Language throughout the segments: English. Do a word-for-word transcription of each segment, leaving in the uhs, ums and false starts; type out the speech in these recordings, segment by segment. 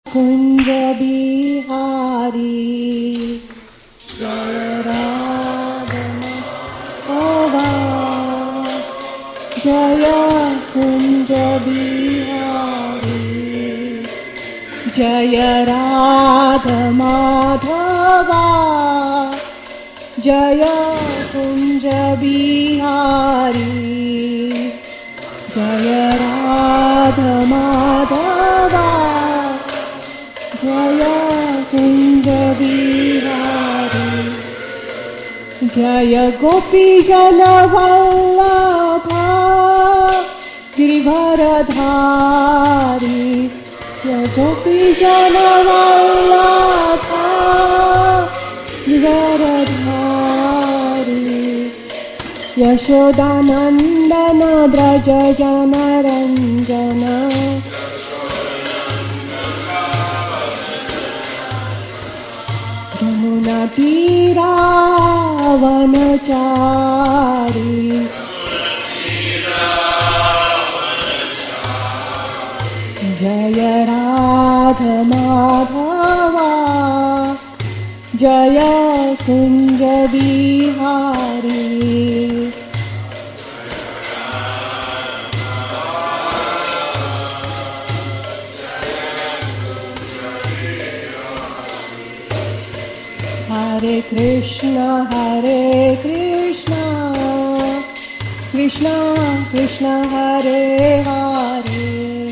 कुंज बिहारी जय राधा जय कुंज बिहारी जय राधा माधवा जय कुंज बिहारी जय राधा माधवा जय कुंज बिहारी जय गोपी जन वल्लभा गिरिवरधारी जय गोपी जन वल्लभा गिरिवरधारी यशोदानंदन ब्रज जन रंजन यमुना तीरावनचारी जय राधा माधवा जय कुंज बिहारी हरे कृष्ण हरे कृष्ण कृष्ण कृष्ण हरे हरे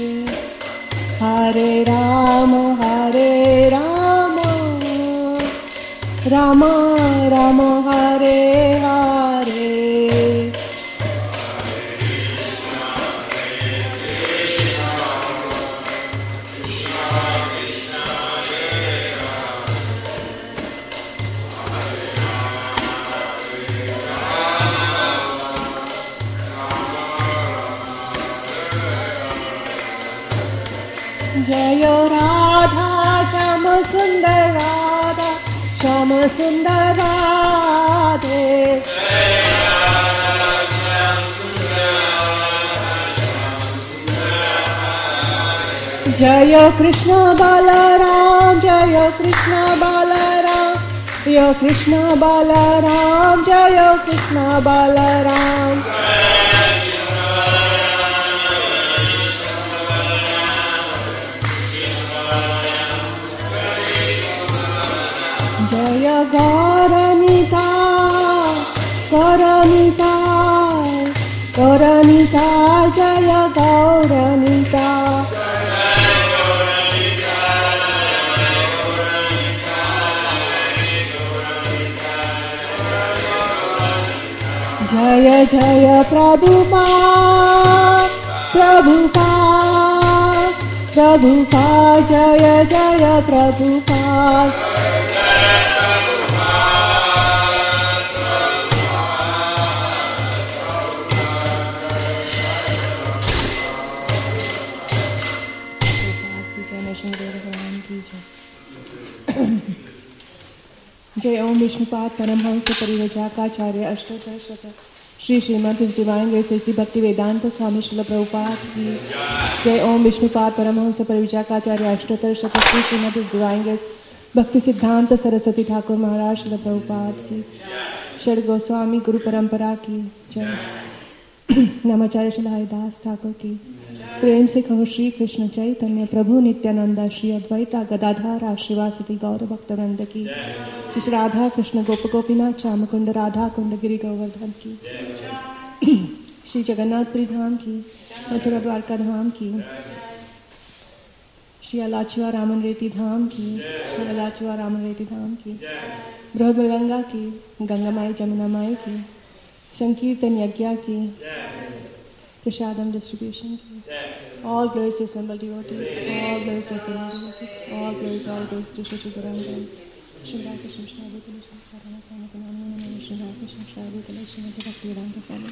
हरे राम हरे राम राम राम हरे हरे जय राधा श्याम सुंदर राधा श्याम सुंदर राधे जय कृष्ण बलराम जय कृष्ण बलराम जय कृष्ण बलराम जय कृष्ण बलराम जय गौरनिता गौरनिता गौरनिता जय गौरनिता जय जय प्रभुपाद प्रभुपाद प्रभुपाद जय जय प्रभुपाद जय ओम विष्णुपाद परमहंस परिव्राजकाचार्य अष्टोत्तर शतक Shri Srimad divine grace A C Bhaktivedanta स्वामी श्रील प्रभुपाद की जय ओम विष्णुपाद परमहंस परिव्राजकाचार्य अष्टोत्तर शतक श्री श्रीमद् डिवाइन ग्रेस भक्ति सिद्धांत सरस्वती ठाकुर महाराज श्रील प्रभुपाद की षड गोस्वामी गुरु परंपरा की जय नमाचार्य श्री हरिदास ठाकुर की प्रेम से कहो श्री कृष्ण चैतन्य प्रभु नित्यानंदा श्री अद्वैता गदाधारा श्रीवासति गौर भक्तवृंद की श्री राधा कृष्ण गोप गोपीनाथ श्यामकुंड राधा कुंड गिरि गोवर्धन की श्री जगन्नाथपुरी धाम की मथुरा द्वारका धाम की श्री अलाचुआ रामन रेती धाम की श्री अलाचुआ रामन रेती धाम की बृहदगंगा की गंगा माई जमुना माई की संकीर्तन यज्ञ की प्रसादम डिस्ट्रीब्यूशन की all glories to assembled devotees, all glories to assembled devotees, all glories, all glories to Shri Gurangam, Shri Radha Shri Shri Shri Karana Swami Kanani Namo Shri Radha Shri Shri Shri Shri Bhakti Vedanta Swami.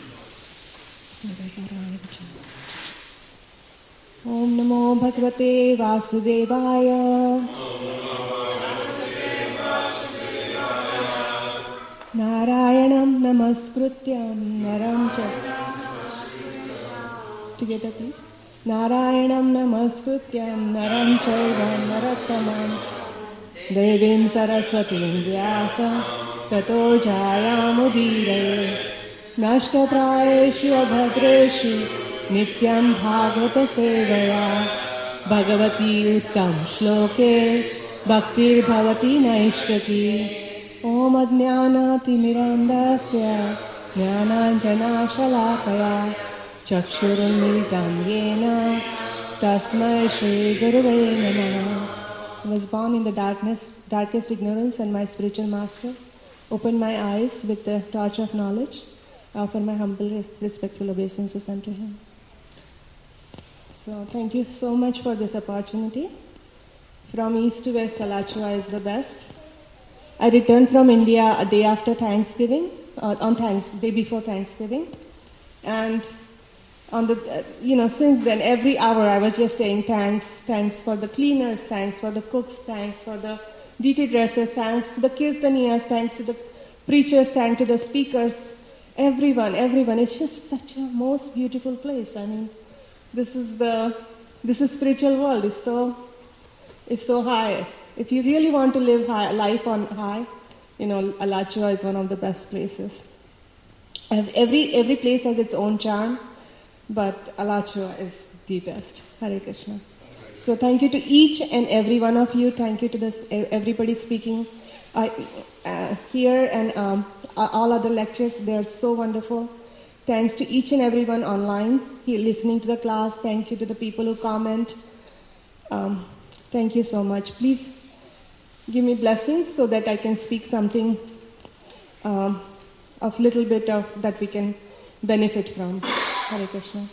Om Namo Bhagavate Vasudevaya. Narayanam Namaskrutyam Naram Cha. Together, please. Narayanam namaskrutyam naram chaiva narottamam devim saraswatim vyasa tato jayamudiraye nashtaprayeshu abhadreshu nityam bhagavata sevaya bhagavati uttam shloke bhaktir bhavati naishtaki Om Ajnana Timirandasya Jnananjana Shalakaya Chakshurunnilitam Yena Tasmai Shri Gurave Namaha. I was born in the darkness, darkest ignorance, and my spiritual master opened my eyes with the torch of knowledge. I offer my humble, respectful obeisances unto him. So thank you so much for this opportunity. From east to west, Alachua is the best. I returned from India a day after Thanksgiving, uh, on Thanks, day before Thanksgiving, and on the, uh, you know, since then, every hour I was just saying thanks, thanks for the cleaners, thanks for the cooks, thanks for the duty dressers, thanks to the kirtaniyas, thanks to the preachers, thanks to the speakers, everyone, everyone. It's just such a most beautiful place. I mean, this is the, this is spiritual world. It's so, it's so high. If you really want to live high, life on high, you know, Alachua is one of the best places. Every every place has its own charm, but Alachua is the best. Hare Krishna. So thank you to each and every one of you. Thank you to this everybody speaking uh, uh, here and um, all other lectures. They are so wonderful. Thanks to each and everyone online here listening to the class. Thank you to the people who comment. Um, thank you so much. Please give me blessings so that I can speak something um, of little bit of that we can benefit from. Hare Krishna.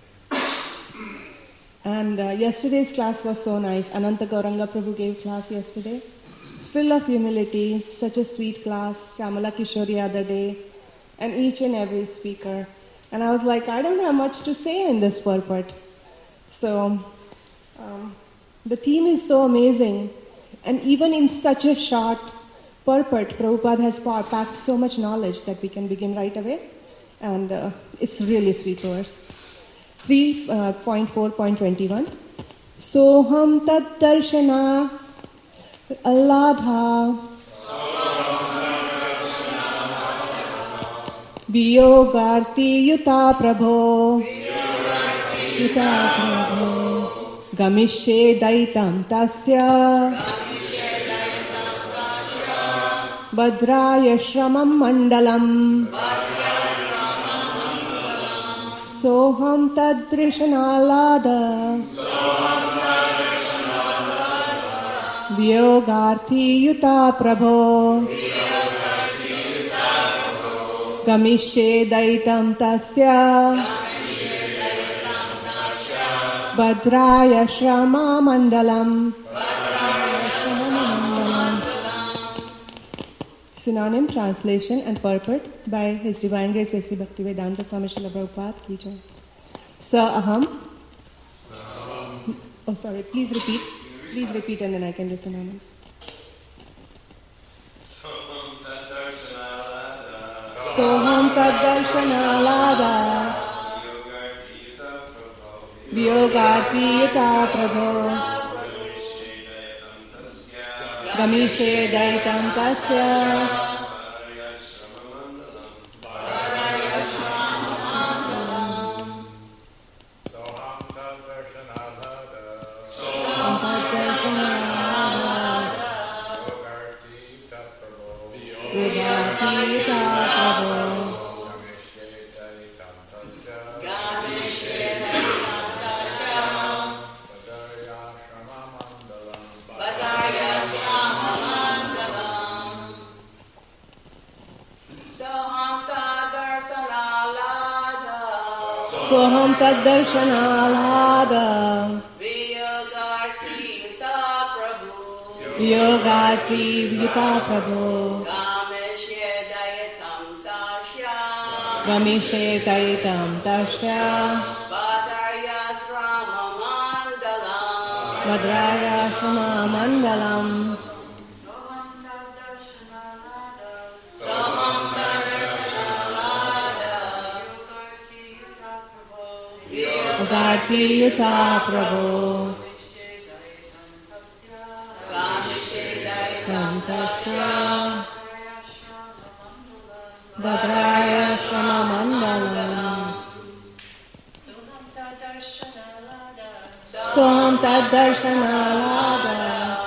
And uh, yesterday's class was so nice. Ananta Gauranga Prabhu gave class yesterday. Full of humility, such a sweet class. Shamala Kishore the other day. And each and every speaker. And I was like, I don't have much to say in this purport. So, um, the theme is so amazing. And even in such a short purport, Prabhupada has packed so much knowledge that we can begin right away. And uh, it's really sweet verse. three point four point twenty-one. Soham tat darshana alladha viyogarti yuta prabho yuta prabho gamishye daitam tasya Badraya Shramam Mandalam Soham Tadrishanalada Vyogarthi Yuta Prabho Gamishye Daitam Tasya Badraya Shrama Mandalam. Synonym, translation and purport by His Divine Grace A C Bhaktivedanta Swami Srila Prabhupada Ki Jai. Sa aham. Oh, sorry. Please repeat. Please repeat, and then I can do synonyms. Soham tad darshanalada Vyogarti yuta prabho Gamishe daitam tasya Soham tad darshanalada Vyogarti yuta prabhu Vyogarti yuta prabhu Gamishe dayatam tasya Gamishe dayatam tasya Badraya shrama mandalam Badraya shrama mandalam Bhakti-yuta Prabhu Kantasya Bhadraya Shama Mandalam Soham Tad Darshanalada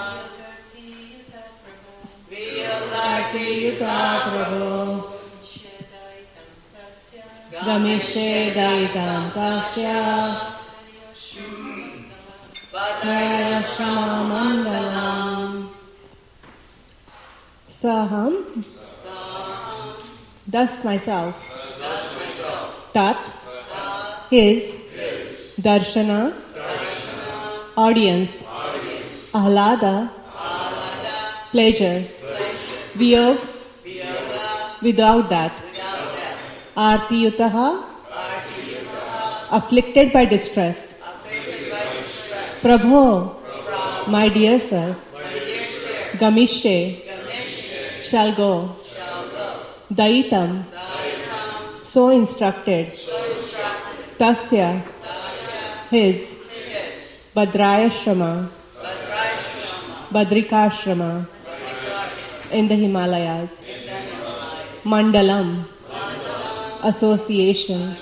Bhakti-yuta Prabhu Gamishe Daitam Tasya Bhadraya Shama Mandalam Saham, thus myself, Tat, his, Darshana, audience, Ahlada, pleasure, Viyog, without that, Arti Yutaha, afflicted by distress, Prabho, my dear sir, Gamishe, shall go. Daitam, so instructed. Tasya, his. Bhadrayashrama, Badrikashrama, in the Himalayas. Mandalam, association.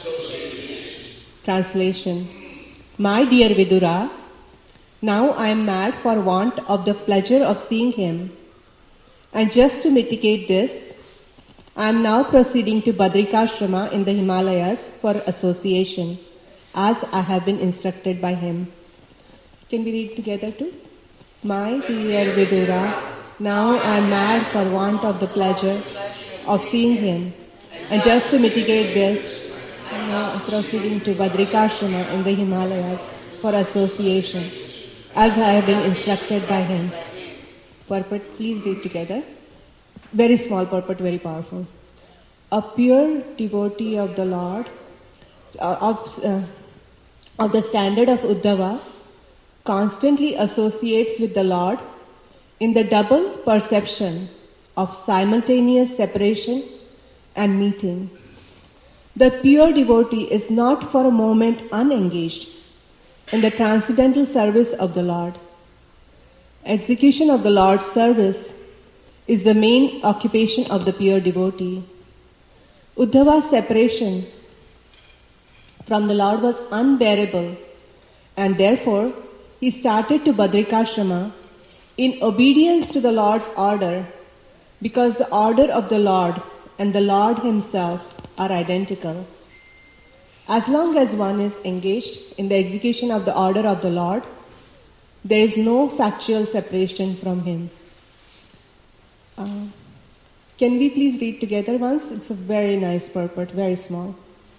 Translation. My dear Vidura, now I am mad for want of the pleasure of seeing him. And just to mitigate this, I am now proceeding to Badrikashrama in the Himalayas for association, as I have been instructed by him. Can we read together too? My dear Vidura, now I am mad for want of the pleasure of seeing him. And just to mitigate this, I am now proceeding to Badrikashrama in the Himalayas for association, as I have been instructed by him. Purport, please read together. Very small purport, very powerful. A pure devotee of the Lord, uh, of, uh, of the standard of Uddhava, constantly associates with the Lord in the double perception of simultaneous separation and meeting. The pure devotee is not for a moment unengaged in the transcendental service of the Lord. Execution of the Lord's service is the main occupation of the pure devotee. Uddhava's separation from the Lord was unbearable, and therefore he started to Badrikashrama in obedience to the Lord's order, because the order of the Lord and the Lord himself are identical. As long as one is engaged in the execution of the order of the Lord, there is no factual separation from him. Uh, can we please read together once? It's a very nice purport, very small.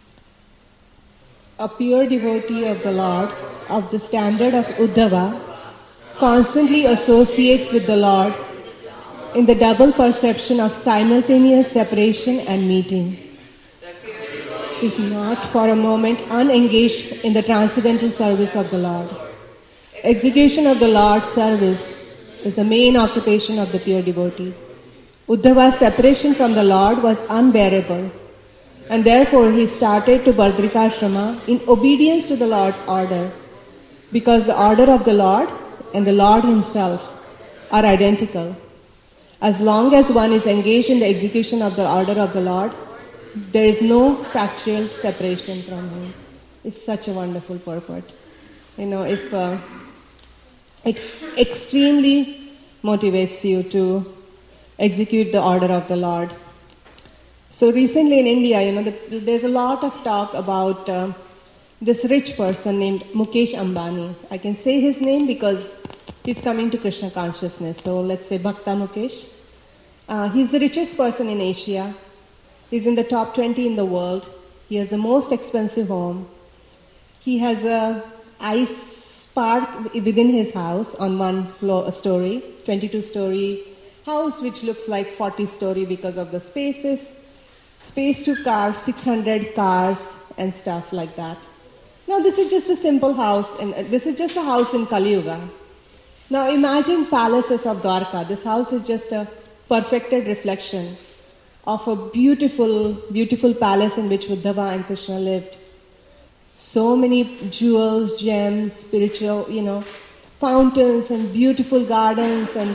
A pure devotee of the Lord, of the standard of Uddhava, constantly associates with the Lord in the double perception of simultaneous separation and meeting. He is not for a moment unengaged in the transcendental service of the Lord. Execution of the Lord's service is the main occupation of the pure devotee. Uddhava's separation from the Lord was unbearable, and therefore he started to Badrikashrama in obedience to the Lord's order, because the order of the Lord and the Lord himself are identical. As long as one is engaged in the execution of the order of the Lord, there is no factual separation from him. It's such a wonderful purport. You know, if uh, it extremely motivates you to execute the order of the Lord. So recently in India, you know, the, there's a lot of talk about uh, this rich person named Mukesh Ambani. I can say his name because he's coming to Krishna consciousness. So let's say Bhakta Mukesh. Uh, he's the richest person in Asia. He's in the top twenty in the world. He has the most expensive home. He has a ice park within his house on one floor, story, twenty-two story house, which looks like forty story because of the spaces. Space to car, six hundred cars and stuff like that. Now this is just a simple house, and this is just a house in Kali Yuga. Now imagine palaces of Dwarka. This house is just a perfected reflection of a beautiful, beautiful palace in which Uddhava and Krishna lived. So many jewels, gems, spiritual, you know, fountains and beautiful gardens and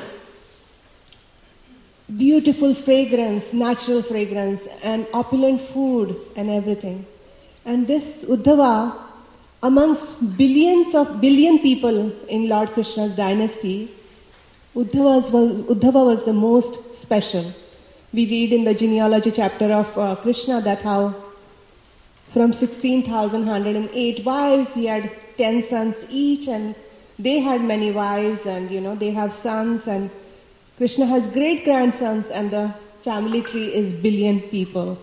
beautiful fragrance, natural fragrance and opulent food and everything. And this Uddhava, amongst billions of billion people in Lord Krishna's dynasty, Uddhava was, Uddhava was the most special. We read in the genealogy chapter of uh, Krishna that how from sixteen thousand one hundred eight wives, he had ten sons each, and they had many wives, and you know, they have sons, and Krishna has great grandsons, and the family tree is billion people.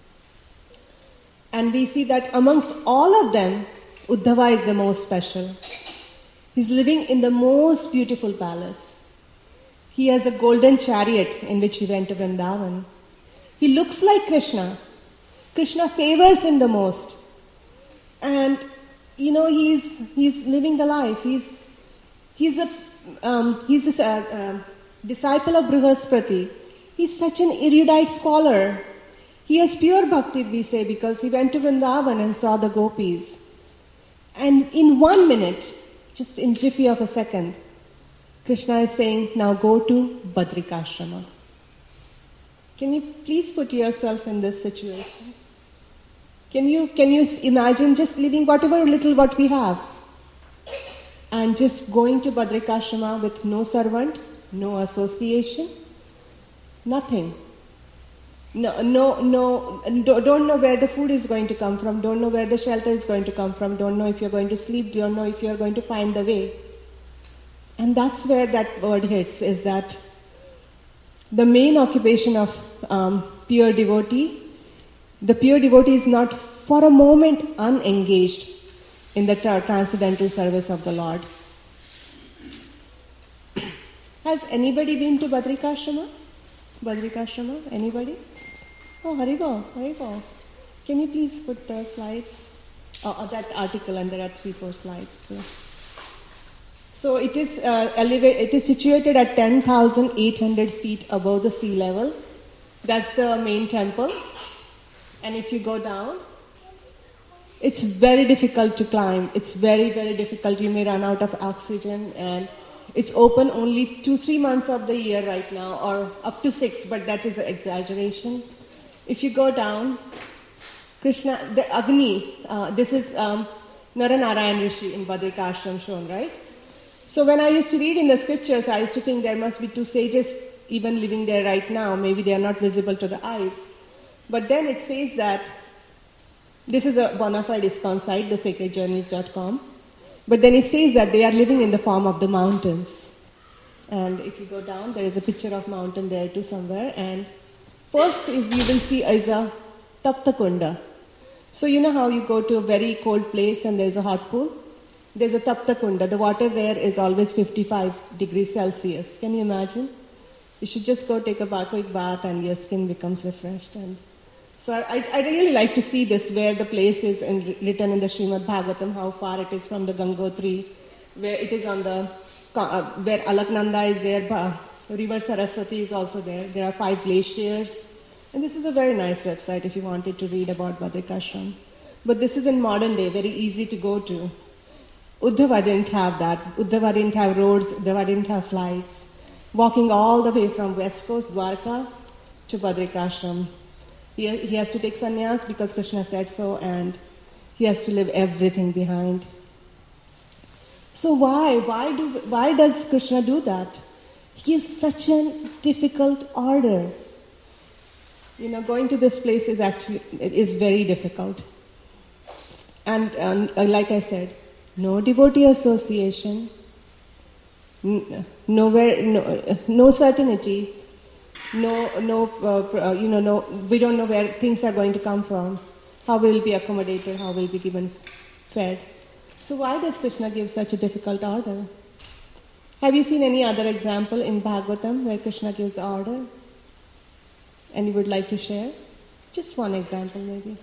And we see that amongst all of them, Uddhava is the most special. He's living in the most beautiful palace. He has a golden chariot in which he went to Vrindavan. He looks like Krishna. Krishna favors him the most. And, you know, he's he's living the life. He's he's a um, he's a uh, uh, disciple of Brihaspati. He's such an erudite scholar. He has pure bhakti, we say, because he went to Vrindavan and saw the gopis. And in one minute, just in jiffy of a second, Krishna is saying, now go to Badrikashrama. Can you please put yourself in this situation? Can you, can you imagine just leaving whatever little what we have and just going to Badrikashrama with no servant, no association, nothing. No, no, no, don't know where the food is going to come from, don't know where the shelter is going to come from, don't know if you're going to sleep, don't know if you're going to find the way. And that's where that word hits, is that the main occupation of um, pure devotee, the pure devotee is not for a moment unengaged in the tra- transcendental service of the Lord. Has anybody been to Badrikashrama? Badrikashrama? Anybody? Oh, Haribo, Haribo. Can you please put the slides? Oh, oh, that article, and there are three, four slides too. So it is uh, elevate, it is situated at ten thousand eight hundred feet above the sea level. That's the main temple. And if you go down, it's very difficult to climb. It's very, very difficult. You may run out of oxygen, and it's open only two, three months of the year right now, or up to six, but that is an exaggeration. If you go down, Krishna, the Agni, uh, this is um, Naranarayan Rishi in Badrikashram shown, right? So when I used to read in the scriptures, I used to think there must be two sages even living there right now. Maybe they are not visible to the eyes. But then it says that, this is a bona fide ISKCON site, the sacred journeys dot com. But then it says that they are living in the form of the mountains. And if you go down, there is a picture of mountain there too somewhere. And first is you will see is a Tapta Kunda. So you know how you go to a very cold place and there is a hot pool? There's a Tapta Kunda. The water there is always fifty-five degrees Celsius. Can you imagine? You should just go take a quick bath and your skin becomes refreshed. And so I, I really like to see this, where the place is in, written in the Srimad Bhagavatam, how far it is from the Gangotri, where it is on the, uh, where Alaknanda is there, uh, River Saraswati is also there. There are five glaciers. And this is a very nice website if you wanted to read about Badrikashram. But this is in modern day, very easy to go to. Uddhava didn't have that. Uddhava didn't have roads, Uddhava didn't have flights. Walking all the way from West Coast, Dwarka, to Badrikashram. He, he has to take sannyas because Krishna said so, and he has to leave everything behind. So why? Why do? Why does Krishna do that? He gives such a difficult order. You know, going to this place is actually, it is very difficult. And um, like I said, no devotee association, n- nowhere, no, no certainty. No, no, uh, you know, no. We don't know where things are going to come from. How we will be accommodated? How we will be given fed? So why does Krishna give such a difficult order? Have you seen any other example in Bhagavatam where Krishna gives order? And you would like to share? Just one example, maybe.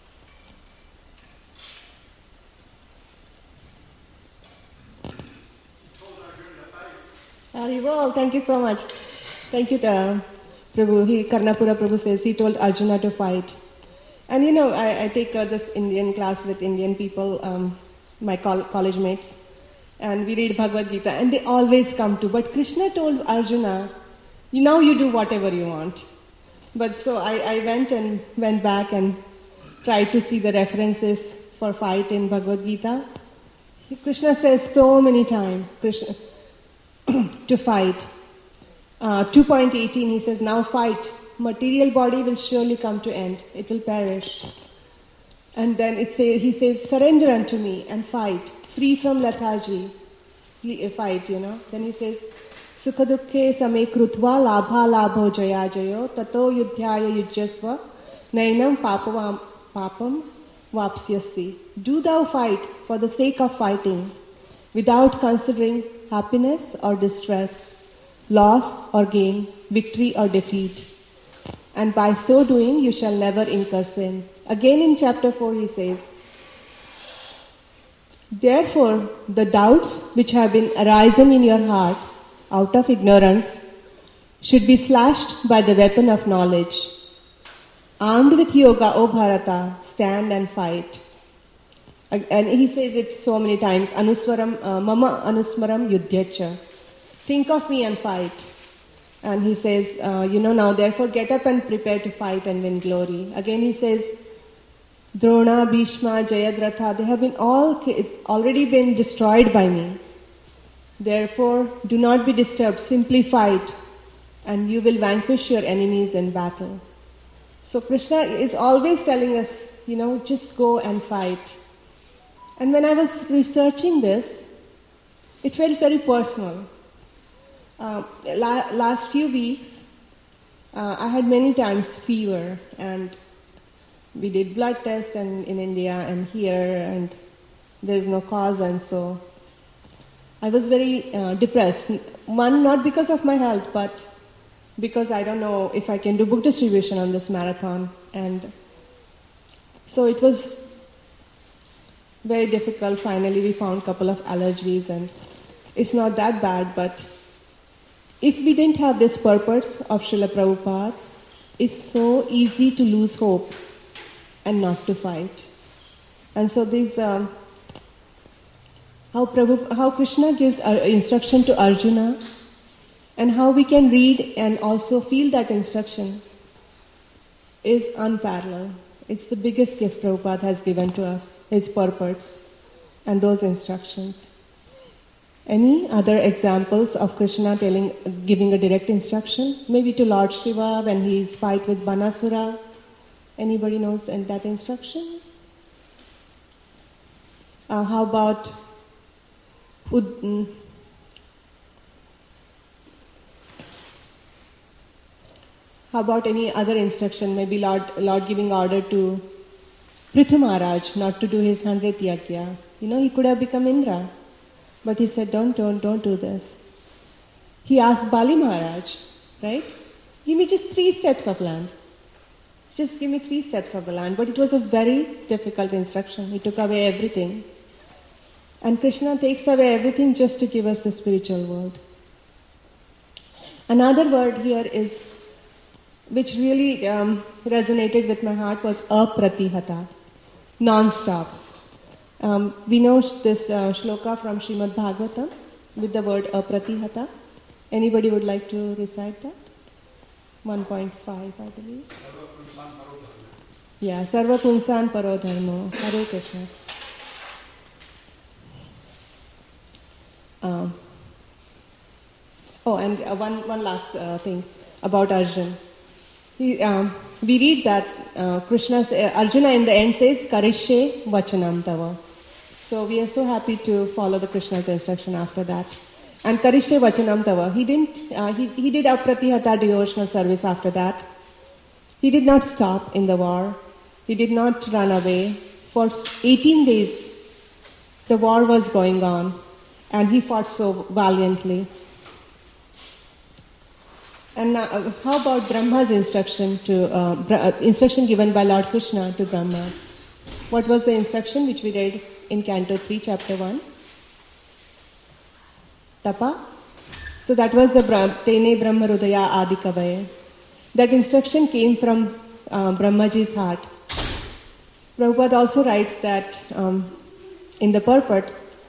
Haribol, thank you so much. Thank you, uh, Prabhu. He, Karnapura Prabhu says he told Arjuna to fight. And you know, I, I take uh, this Indian class with Indian people, um, my col- college mates, and we read Bhagavad Gita, and they always come to, but Krishna told Arjuna, now you do whatever you want. But so I, I went and went back and tried to see the references for fight in Bhagavad Gita. Krishna says so many times Krishna to fight. Uh, two point one eight, he says, now fight. Material body will surely come to end. It will perish. And then it say, he says, surrender unto me and fight. Free from lethargy. Fight, you know. Then he says, Sukha dukkhe same krutva labha labho jaya jayo tato yudhyaya yujyasva nainam papavam papam vapsyasi. Do thou fight for the sake of fighting without considering happiness or distress, loss or gain, victory or defeat. And by so doing you shall never incur sin. Again in chapter four he says, therefore the doubts which have been arisen in your heart out of ignorance should be slashed by the weapon of knowledge. Armed with yoga, O Bharata, stand and fight. And he says it so many times, Anuswaram, uh, Mama Anusmaram Yudhyacha. Think of me and fight. And he says, uh, you know, now therefore get up and prepare to fight and win glory. Again he says, Drona, Bhishma, Jayadratha, they have been all already been destroyed by me. Therefore, do not be disturbed, simply fight, and you will vanquish your enemies in battle. So Krishna is always telling us, you know, just go and fight. And when I was researching this, it felt very personal. Uh, la- last few weeks, uh, I had many times fever, and we did blood tests and in India and here, and there's no cause, and so I was very uh, depressed. One, not because of my health, but because I don't know if I can do book distribution on this marathon, and so it was very difficult. Finally, we found a couple of allergies, and it's not that bad, but if we didn't have this purpose of Srila Prabhupada, it's so easy to lose hope and not to fight. And so these, um, how, Prabhu, how Krishna gives instruction to Arjuna, and how we can read and also feel that instruction is unparalleled. It's the biggest gift Prabhupada has given to us, his purpose and those instructions. Any other examples of Krishna telling, giving a direct instruction? Maybe to Lord Shiva when he's fight with Banasura. Anybody knows in that instruction? Uh, how about Ud- How about any other instruction? Maybe Lord, Lord giving order to Prithu Maharaj not to do his hundredth yajna. You know, he could have become Indra. But he said, don't, don't, don't do this. He asked Bali Maharaj, right? Give me just three steps of land. Just give me three steps of the land. But it was a very difficult instruction. He took away everything. And Krishna takes away everything just to give us the spiritual world. Another word here is, which really um, resonated with my heart, was apratihata, non-stop. Um, we know this uh, shloka from Srimad Bhagavatam with the word apratihata. Anybody would like to recite that? one point five, I believe. Yeah, Sarva Pumsan Paro Dharmo. Hare Krishna. Um, oh, and uh, one, one last uh, thing about Arjuna. He, um, we read that uh, Krishna, uh, Arjuna in the end says, Karishye Vachanam Tava. So we are so happy to follow the Krishna's instruction after that. And Karishye Vachanam Tava. He didn't, uh, he, he did apratihata devotional service after that. He did not stop in the war. He did not run away. For eighteen days, the war was going on, and he fought so valiantly. And now, uh, how about Brahma's instruction to uh, Bra- uh, instruction given by Lord Krishna to Brahma? What was the instruction which we read in Canto three, Chapter one? Tapa. So that was the Bra- Tene Brahma Rudaya Adi Kavaye. That instruction came from uh, Brahmaji's heart. Prabhupada also writes that um, in the purport,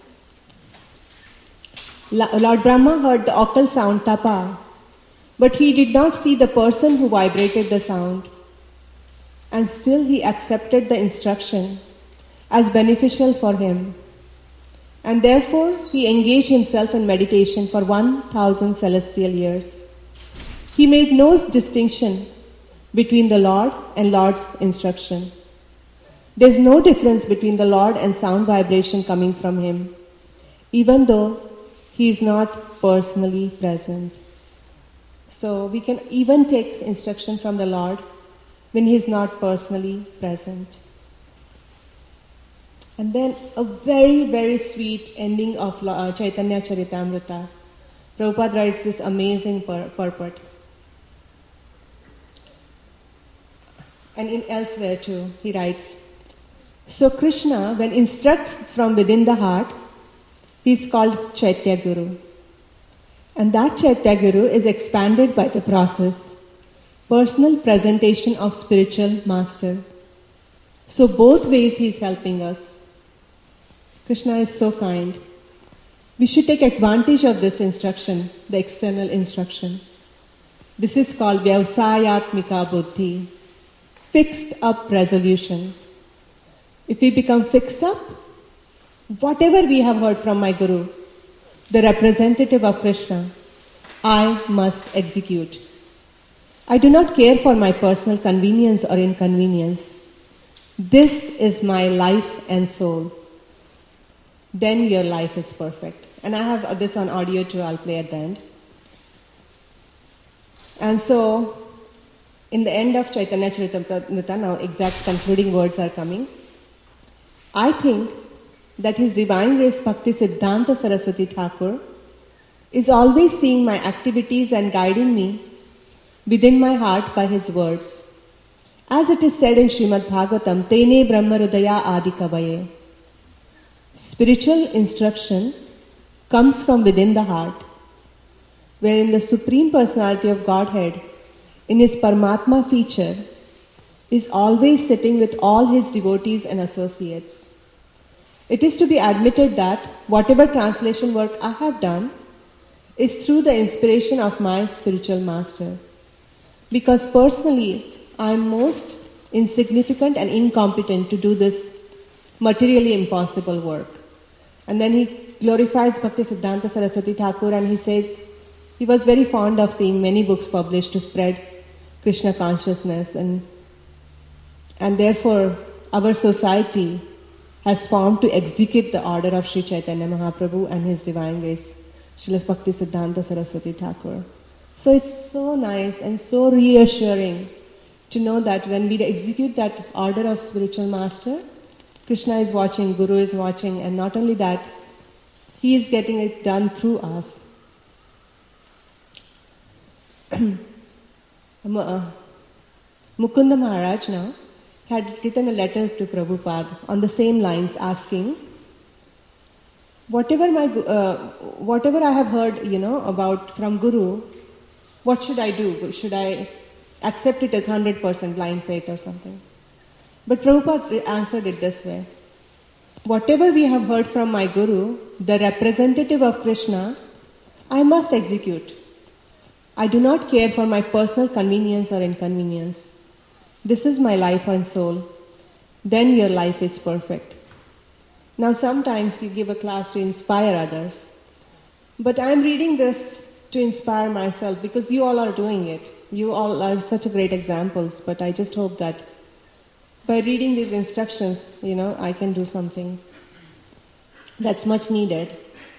Lord Brahma heard the occult sound tapa, but he did not see the person who vibrated the sound, and still he accepted the instruction as beneficial for him, and therefore he engaged himself in meditation for one thousand celestial years. He made no distinction between the Lord and Lord's instruction. There is no difference between the Lord and sound vibration coming from him, even though he is not personally present. So we can even take instruction from the Lord when he is not personally present. And then a very, very sweet ending of uh, Chaitanya Charitamrita. Prabhupada writes this amazing pur- purport. And in elsewhere too, he writes, so Krishna, when instructs from within the heart, he is called Chaitya Guru. And that Chaitya Guru is expanded by the process, personal presentation of spiritual master. So both ways he is helping us. Krishna is so kind. We should take advantage of this instruction, the external instruction. This is called Vyavasayatmika Buddhi, fixed up resolution. If we become fixed up, whatever we have heard from my Guru, the representative of Krishna, I must execute. I do not care for my personal convenience or inconvenience. This is my life and soul. Then your life is perfect. And I have this on audio too, I'll play at the end. And so, in the end of Chaitanya Charitamrita, now exact concluding words are coming. I think that His Divine Grace Bhakti Siddhanta Saraswati Thakur is always seeing my activities and guiding me within my heart by His words. As it is said in Srimad Bhagavatam, Tene Brahma Hridaya Adi Kavaye. Spiritual instruction comes from within the heart, wherein the Supreme Personality of Godhead, in His Paramatma feature, is always sitting with all His devotees and associates. It is to be admitted that whatever translation work I have done is through the inspiration of my spiritual master. Because personally, I am most insignificant and incompetent to do this materially impossible work. And then he glorifies Bhakti Siddhanta Saraswati Thakur, and he says he was very fond of seeing many books published to spread Krishna consciousness, and and therefore our society has formed to execute the order of Sri Chaitanya Mahaprabhu and His Divine Grace, Srila Bhakti Siddhanta Saraswati Thakur. So it's so nice and so reassuring to know that when we execute that order of spiritual master, Krishna is watching, Guru is watching, and not only that, he is getting it done through us. Mukunda Maharaj now had written a letter to Prabhupada on the same lines, asking, whatever my uh, whatever I have heard, you know, about from Guru, what should I do? Should I accept it as one hundred percent blind faith or something? But Prabhupada answered it this way. Whatever we have heard from my Guru, the representative of Krishna, I must execute. I do not care for my personal convenience or inconvenience. This is my life and soul. Then your life is perfect. Now sometimes you give a class to inspire others. But I am reading this to inspire myself because you all are doing it. You all are such great examples, but I just hope that by reading these instructions, you know, I can do something that's much needed.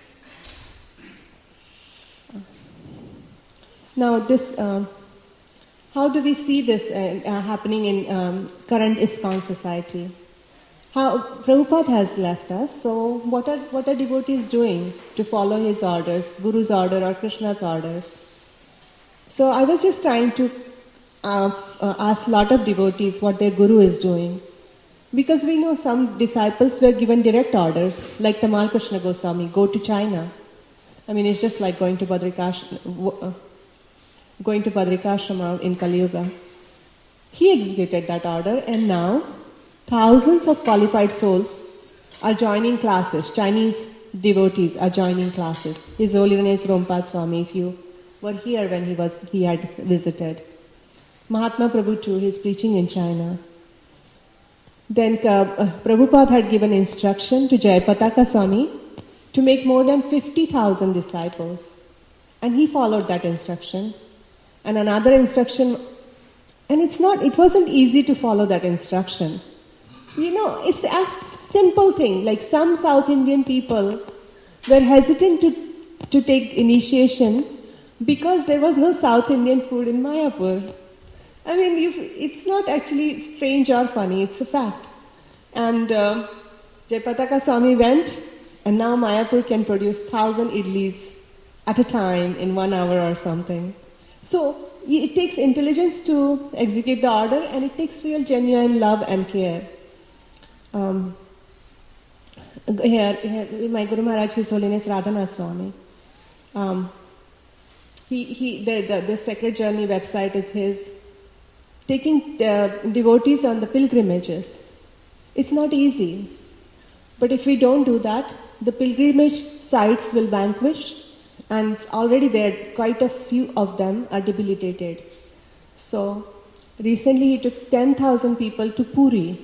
Now this, uh, how do we see this uh, uh, happening in um, current ISKCON society? How Prabhupada has left us, so what are what are devotees doing to follow his orders, Guru's order or Krishna's orders? So I was just trying to uh, uh, ask a lot of devotees what their Guru is doing. Because we know some disciples were given direct orders, like Tamal Krishna Goswami, go to China. I mean, it's just like going to Badrikashrama, going to Badrikashrama in Kali Yuga. He executed that order, and now thousands of qualified souls are joining classes. Chinese devotees are joining classes. His Holiness Rompa Swami, if you were here when he was he had visited. Mahatma Prabhu too, he is preaching in China. Then uh, uh, Prabhupada had given instruction to Jayapataka Swami to make more than fifty thousand disciples. And he followed that instruction. And another instruction, and it's not, it wasn't easy to follow that instruction. You know, it's a simple thing, like some South Indian people were hesitant to, to take initiation because there was no South Indian food in Mayapur. I mean, you, it's not actually strange or funny, it's a fact. And uh, Jayapataka Swami went, and now Mayapur can produce thousand idlis at a time in one hour or something. So it takes intelligence to execute the order, and it takes real genuine love and care. Um, here, here, my Guru Maharaj, His Holiness Radhanath Swami, um, he, he, the, the, the Sacred Journey website is his, taking uh, devotees on the pilgrimages. It's not easy, but if we don't do that, the pilgrimage sites will vanquish, and already there, quite a few of them are debilitated. So, recently he took ten thousand people to Puri,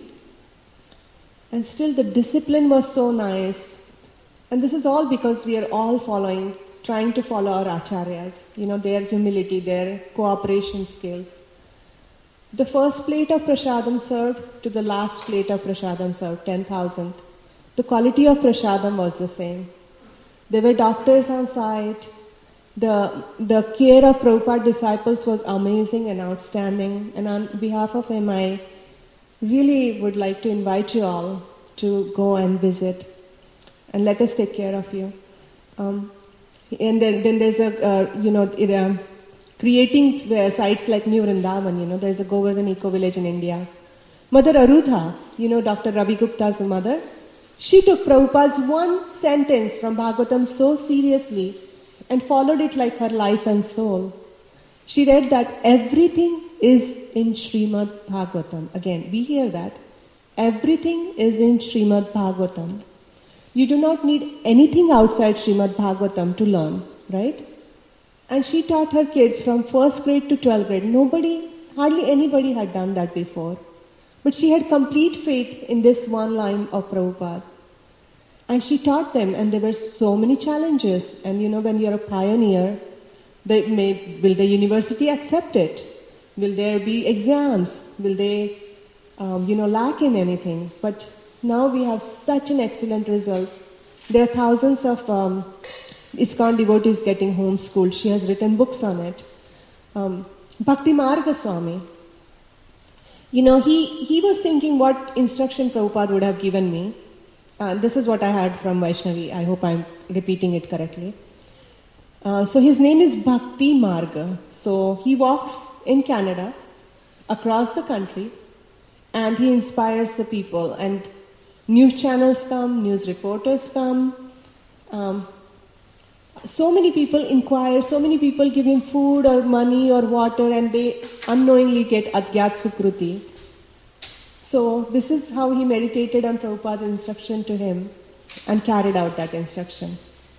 and still the discipline was so nice. And this is all because we are all following, trying to follow our acharyas, you know, their humility, their cooperation skills. The first plate of prasadam served to the last plate of prasadam served, ten thousand. The quality of prasadam was the same. There were doctors on site. The, the care of Prabhupada disciples was amazing and outstanding. And on behalf of him, I really would like to invite you all to go and visit. And let us take care of you. Um, and then, then there's a, uh, you know, it, um, creating sites like New Vrindavan, you know, there's a Govardhan Eco Village in India. Mother Arudha, you know, Doctor Ravi Gupta's mother, she took Prabhupada's one sentence from Bhagavatam so seriously and followed it like her life and soul. She read that everything is in Srimad Bhagavatam. Again, we hear that. Everything is in Srimad Bhagavatam. You do not need anything outside Srimad Bhagavatam to learn, right? And she taught her kids from first grade to twelfth grade. Nobody, hardly anybody had done that before. But she had complete faith in this one line of Prabhupada. And she taught them, and there were so many challenges. And you know, when you're a pioneer, they may, will the university accept it? Will there be exams? Will they, um, you know, lack in anything? But now we have such an excellent results. There are thousands of um, ISKCON devotees getting homeschooled. She has written books on it. Um, Bhakti Marga Swami, you know, he, he was thinking what instruction Prabhupada would have given me. Uh, this is what I had from Vaishnavi. I hope I'm repeating it correctly. Uh, so his name is Bhakti Marga. So he walks in Canada, across the country, and he inspires the people. And news channels come, news reporters come. Um, so many people inquire, so many people give him food or money or water, and they unknowingly get Adgyat Sukruti. So this is how he meditated on Prabhupada's instruction to him and carried out that instruction.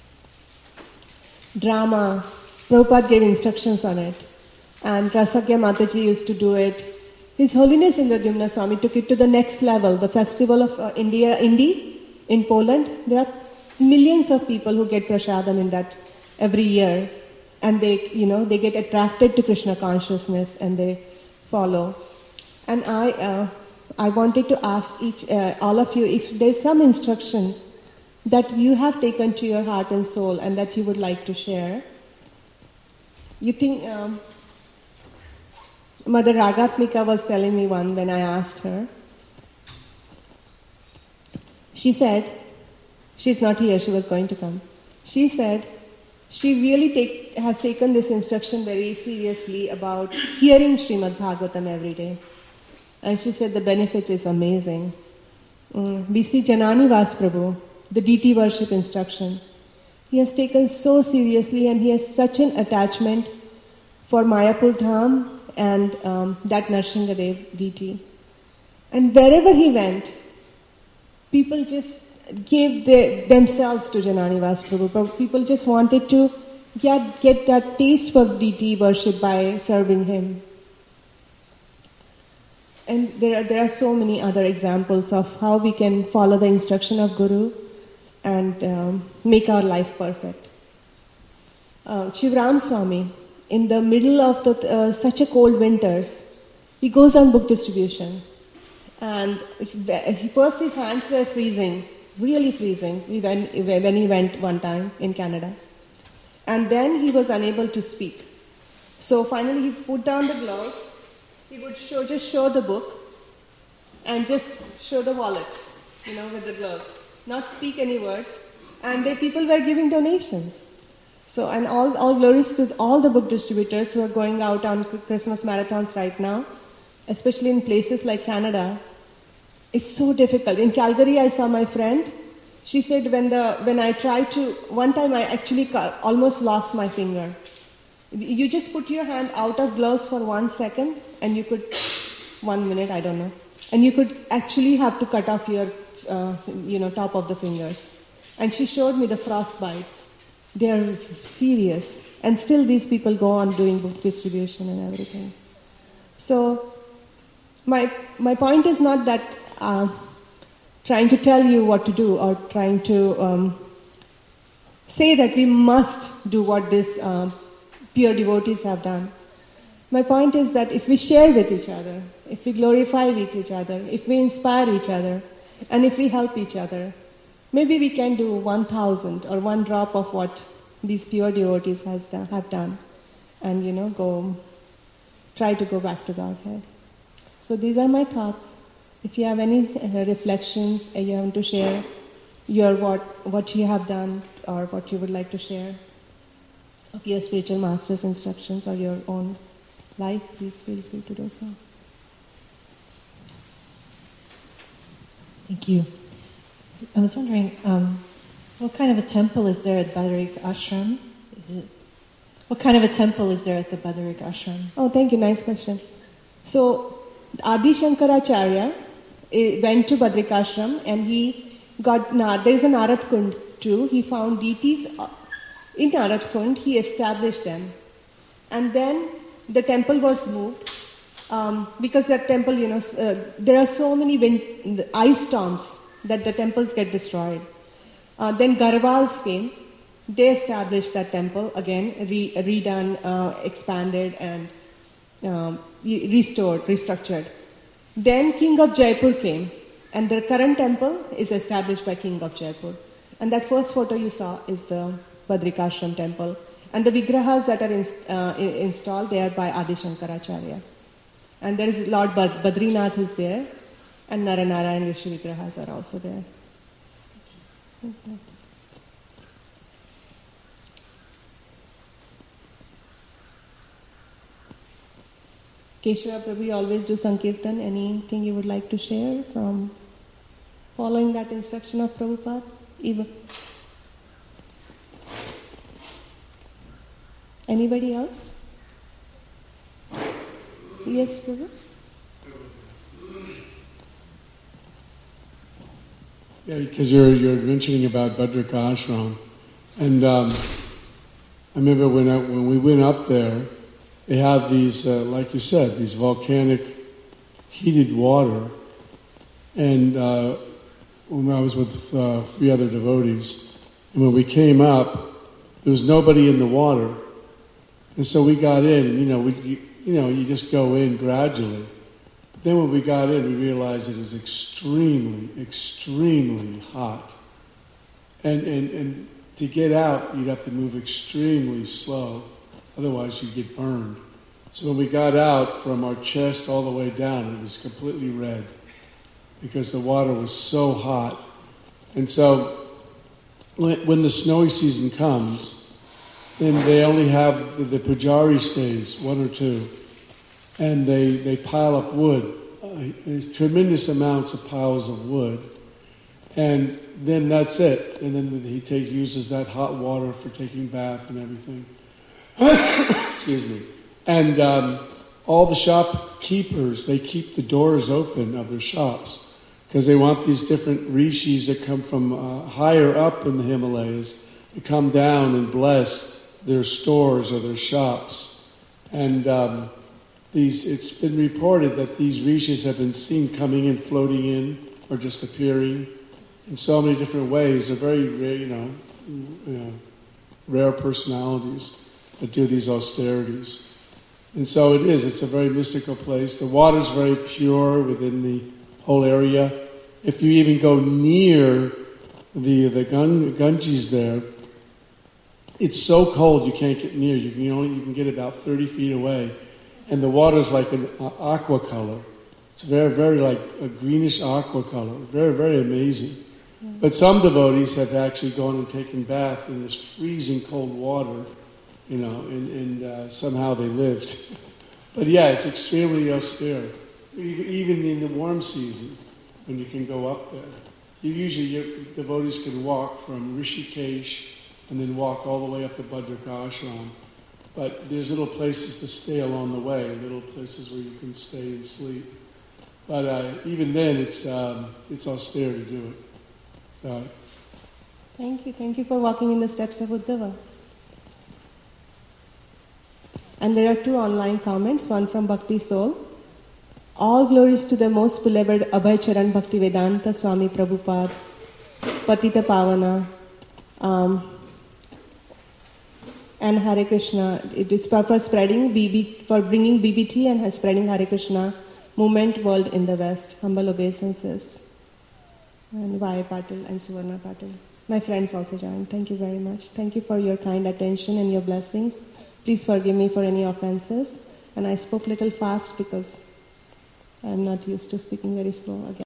Drama, Prabhupada gave instructions on it, and Rasagya Mataji used to do it. His Holiness Indradyumna Swami took it to the next level, the festival of uh, India, Indi, in Poland. There are millions of people who get prasadam in that every year, and they, you know, they get attracted to Krishna consciousness and they follow. And I, uh, I wanted to ask each, uh, all of you, if there's some instruction that you have taken to your heart and soul and that you would like to share. You think, um, Mother Ragatmika was telling me one when I asked her. She said, she's not here, she was going to come. She said, she really take, has taken this instruction very seriously about hearing Srimad Bhagavatam every day. And she said the benefit is amazing. Mm. We see Janani Vas Prabhu, the deity worship instruction. He has taken so seriously, and he has such an attachment for Mayapur Dham and um, that Narsinghadev deity. And wherever he went, people just gave their, themselves to Jananivas Prabhu. People just wanted to get, get that taste for deity worship by serving him. And there are, there are so many other examples of how we can follow the instruction of Guru and um, make our life perfect. Uh, Shivram Swami, in the middle of the, uh, such a cold winters, he goes on book distribution. And he, first his hands were freezing, really freezing, when, when he went one time in Canada. And then he was unable to speak. So finally he put down the gloves, he would show, just show the book and just show the wallet, you know, with the gloves. Not speak any words. And the people were giving donations. So, and all, all glories to all the book distributors who are going out on Christmas marathons right now, especially in places like Canada. It's so difficult. In Calgary, I saw my friend. She said when the when I tried to, one time I actually almost lost my finger. You just put your hand out of gloves for one second and you could, one minute, I don't know, and you could actually have to cut off your, uh, you know, top of the fingers. And she showed me the frost bites. They are serious. And still these people go on doing book distribution and everything. So my my point is not that uh, trying to tell you what to do or trying to um, say that we must do what these uh, pure devotees have done. My point is that if we share with each other, if we glorify with each other, if we inspire each other, and if we help each other, maybe we can do one thousand or one drop of what these pure devotees has done, have done, and you know, go try to go back to Godhead. So these are my thoughts. If you have any uh, reflections uh, you want to share, your what what you have done or what you would like to share of your spiritual master's instructions or your own life, please feel free to do so. Thank you. I was wondering, um, what kind of a temple is there at Badarik Ashram? Is it? What kind of a temple is there at the Badarik Ashram? Oh, thank you. Nice question. So, Adi Shankaracharya went to Badarik Ashram and he got, there is a Narad Kund too. He found deities in Narad Kund. He established them. And then the temple was moved um, because that temple, you know, uh, there are so many wind, ice storms that the temples get destroyed. Uh, then Garhwals came. They established that temple again, re- redone, uh, expanded, and um, restored, restructured. Then King of Jaipur came, and the current temple is established by King of Jaipur. And that first photo you saw is the Badarik Ashram temple. And the vigrahas that are in, uh, installed, they are by Adi Shankaracharya. And there is Lord Bad- Badrinath is there, and Naranara and Rishi vigrahas are also there. Okay. Keshava Prabhu, you always do Sankirtan. Anything you would like to share from following that instruction of Prabhupada? Eva. Anybody else? Yes, Prabhu? Yeah, because you're you're mentioning about Badarik Ashram, and um, I remember when I, when we went up there, they have these, uh, like you said, these volcanic heated water, and uh, when I was with uh, three other devotees, and when we came up, there was nobody in the water, and so we got in. You know, we you, you know you just go in gradually. Then when we got in, we realized it was extremely, extremely hot. And, and and to get out, you'd have to move extremely slow. Otherwise, you'd get burned. So when we got out, from our chest all the way down, it was completely red because the water was so hot. And so when, when the snowy season comes, then they only have the, the pujari stays, one or two. And they, they pile up wood, uh, tremendous amounts of piles of wood, and then that's it. And then he take, uses that hot water for taking bath and everything. Excuse me. And um, all the shopkeepers, they keep the doors open of their shops because they want these different rishis that come from uh, higher up in the Himalayas to come down and bless their stores or their shops. And um, these, it's been reported that these rishis have been seen coming in, floating in, or just appearing in so many different ways. They're very rare, you know, you know, rare personalities that do these austerities. And so it is, it's a very mystical place. The water's very pure within the whole area. If you even go near the the Gan- Ganges there, it's so cold you can't get near. You can only you can get about thirty feet away, and the water's like an uh, aqua color. It's very very like a greenish aqua color. Very very amazing. Mm-hmm. But some devotees have actually gone and taken bath in this freezing cold water, you know, and, and uh, somehow they lived. But yeah, it's extremely austere. Even in the warm seasons, when you can go up there, you usually your devotees can walk from Rishikesh and then walk all the way up to Bhadrika Ashram. But there's little places to stay along the way, little places where you can stay and sleep. But uh, even then, it's um, it's austere to do it. So, Thank you. Thank you for walking in the steps of Uddhava. And there are two online comments, one from Bhakti Soul. All glories to the most beloved Abhay Charan Bhaktivedanta Swami Prabhupada, Patita Pavana, um, and Hare Krishna. It is for spreading B B, for bringing B B T and spreading Hare Krishna movement world in the West. Humble obeisances. And Vaya Patil and Suvarna Patil. My friends also joined. Thank you very much. Thank you for your kind attention and your blessings. Please forgive me for any offenses. And I spoke a little fast because I'm not used to speaking very slow again.